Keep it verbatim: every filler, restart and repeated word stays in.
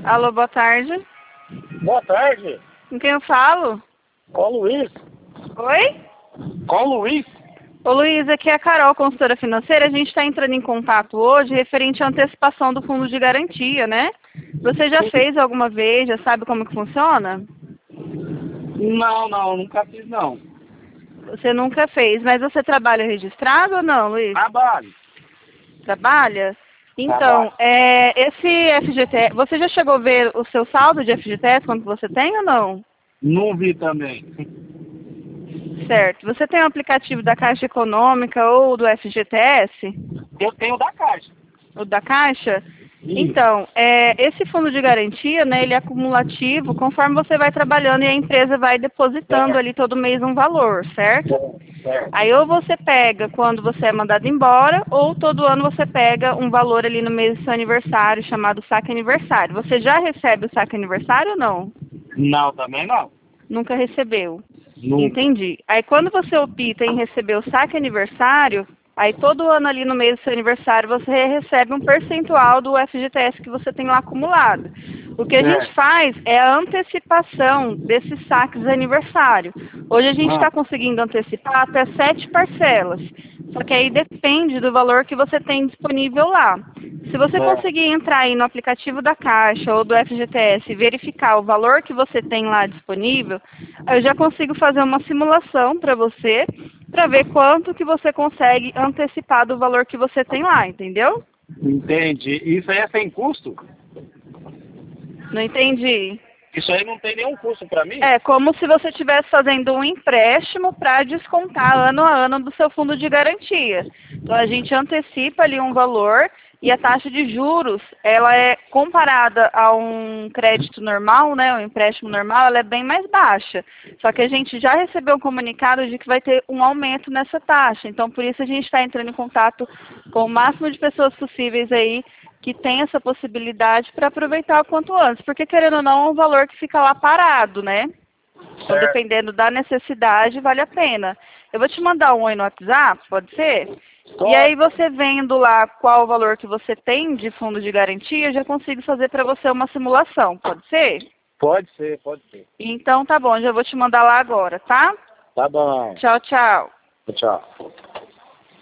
Alô, boa tarde. Boa tarde. Com quem eu falo? Com o Luiz. Oi? Com o Luiz. Ô Luiz, aqui é a Carol, consultora financeira. A gente está entrando em contato hoje referente à antecipação do fundo de garantia, né? Você já fez alguma vez? Já sabe como que funciona? Não, não, nunca fiz não. Você nunca fez, mas você trabalha registrado ou não, Luiz? Trabalho. Trabalha? Então, Trabalho. é, esse F G T S, você já chegou a ver o seu saldo de F G T S, quanto você tem ou não? Não vi também. Certo. Você tem o aplicativo da Caixa Econômica ou do F G T S? Eu tenho da Caixa. O da Caixa? Isso. Então, é, esse fundo de garantia, né, ele é acumulativo conforme você vai trabalhando e a empresa vai depositando Certo. ali todo mês um valor, certo? Certo, certo. Aí ou você pega quando você é mandado embora, ou todo ano você pega um valor ali no mês do seu aniversário, chamado saque aniversário. Você já recebe o saque aniversário ou não? Não, também não. Nunca recebeu. Nunca. Entendi. Aí quando você opta em receber o saque aniversário, aí todo ano ali no mês do seu aniversário você recebe um percentual do F G T S que você tem lá acumulado. O que a Certo. gente faz é a antecipação desses saques de aniversário. Hoje a gente está Ah. conseguindo antecipar até sete parcelas. Só que aí depende do valor que você tem disponível lá. Se você Certo. conseguir entrar aí no aplicativo da Caixa ou do F G T S e verificar o valor que você tem lá disponível, eu já consigo fazer uma simulação para você, para ver quanto que você consegue antecipar do valor que você tem lá, entendeu? Entendi. Isso aí é sem custo? Não entendi. Isso aí não tem nenhum custo pra mim? É como se você estivesse fazendo um empréstimo para descontar ano a ano do seu fundo de garantia. Então a gente antecipa ali um valor e a taxa de juros, ela é comparada a um crédito normal, né, um empréstimo normal, ela é bem mais baixa. Só que a gente já recebeu um comunicado de que vai ter um aumento nessa taxa. Então por isso a gente está entrando em contato com o máximo de pessoas possíveis aí que tem essa possibilidade para aproveitar o quanto antes, porque querendo ou não é um valor que fica lá parado, né? Então, Certo. dependendo da necessidade, vale a pena. Eu vou te mandar um oi no WhatsApp, pode ser? Pode. E aí você vendo lá qual o valor que você tem de fundo de garantia, eu já consigo fazer para você uma simulação, pode ser? Pode ser, pode ser. Então tá bom, já vou te mandar lá agora, tá? Tá bom. Tchau, tchau. Tchau.